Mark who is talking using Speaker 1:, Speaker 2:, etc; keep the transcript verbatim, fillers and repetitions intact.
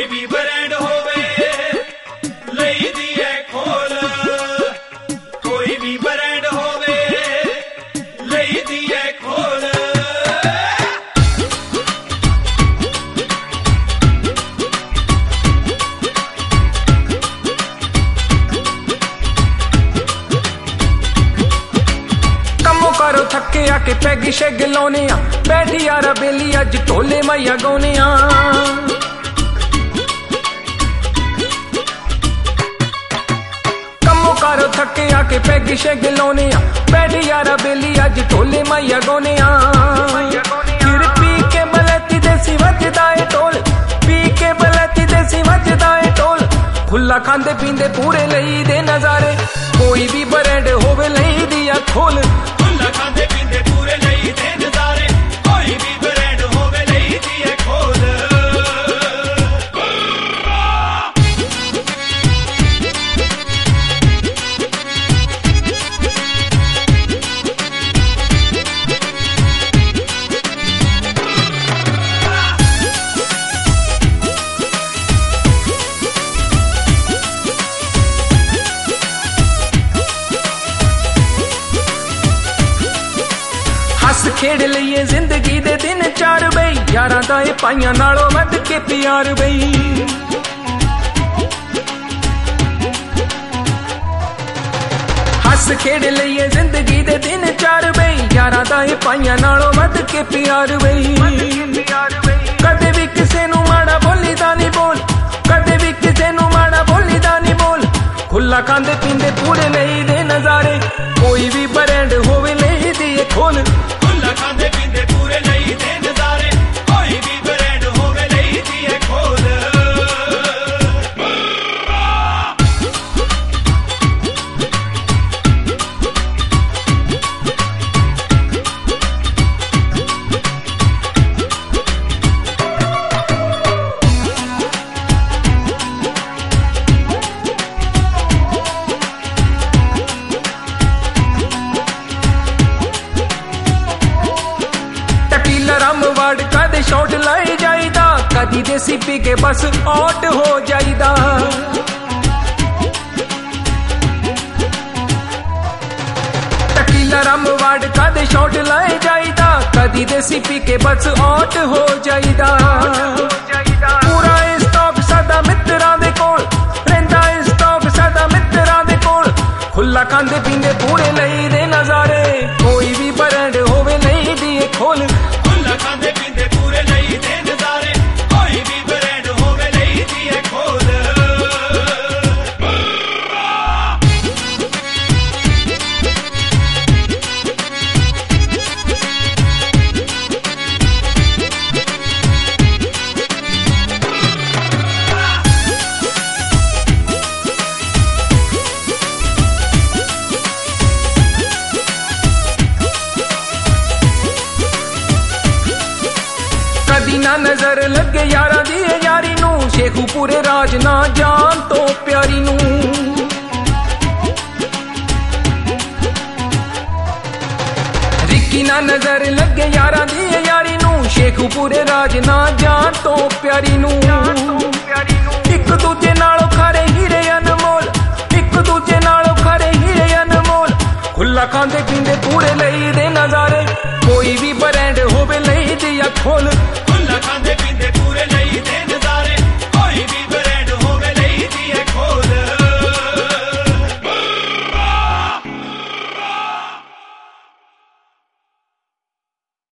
Speaker 1: भी ब्रांड होवे लई दी है खोल, कोई भी ब्रांड होवे लई दी है खोल।
Speaker 2: कमो करो थके आके पैग शैग लाउने आ, बैठी यारा बेली अज ढोले मैया गाउने आ। कमो करो थके आके पैग शैग लाउने आ, बैठी यारा बेली अज ढोले मैया गाउने आ। फिर पी के बलैती देसी वजदा है ढोल, पी के बलैती देसी वजदा है ढोल। खुला खांदे पींदे पूरे लई दे नजारे, कोई भी ब्रांड होवे लई दिया खोल।
Speaker 1: खांदे पींदे पूरे लई दे नजारे, कोई भी ब्रांड होवे लई दिए खोल।
Speaker 2: हस खेड़ लईए जिंदगी दे दिन चार बई, यारां दा ए पाइयां नालों वध के प्यार बई। हस खेड़ लईए जिंदगी दे दिन चार बई, यारां दा ए पाइयां नालों वध के प्यार बई। कदे भी किसे नू माड़ा बोली दा नहीं बोल, कदे भी किसे नू माड़ा बोली दा नहीं बोल। खुला खांदे पींदे पूरे लई दे नजारे, कोई भी ब्रांड होवे लई दिए खोल।
Speaker 1: खांदे पींदे पूरे लई दे नजारे, कोई भी ब्रांड होवे लई दिए खोल।
Speaker 2: रामवाड़ कदे शॉट लाई जाईदा, कदी देसी पी के बस आउट हो जाईदा। टकीला रामवाड़ कदे शॉट लाई जाईदा, कदी देसी पी के बस आउट हो जाईदा। पूरा स्टॉक सदा मित्रां दे कोल, रहिंदा स्टॉक सदा मित्रां दे कोल। खुला खांदे पींदे पूरे लई दे नजारे, कोई भी ब्रांड होवे लई दिए खोल।
Speaker 1: खांदे पींदे पूरे लई दे नजारे, कोई भी ब्रांड होवे लई दिए खोल।
Speaker 2: कदी ना नजर लगे यारा दी यारी नू, शेखू पूरे राज ना जान तो प्यारी नू। रिक्की ना नजर लगे यारा दी यारी नू, शेखू पूरे राज ना जान तो प्यारी नू। एक दूजे नालों खरे हीरे अनमोल, एक दूजे नालों खरे हीरे अनमोल। खुला खांदे पींदे पूरे लई दे नजारे, कोई भी ब्रांड होवे लई दिया खोल।
Speaker 1: खांदे पींदे पूरे लई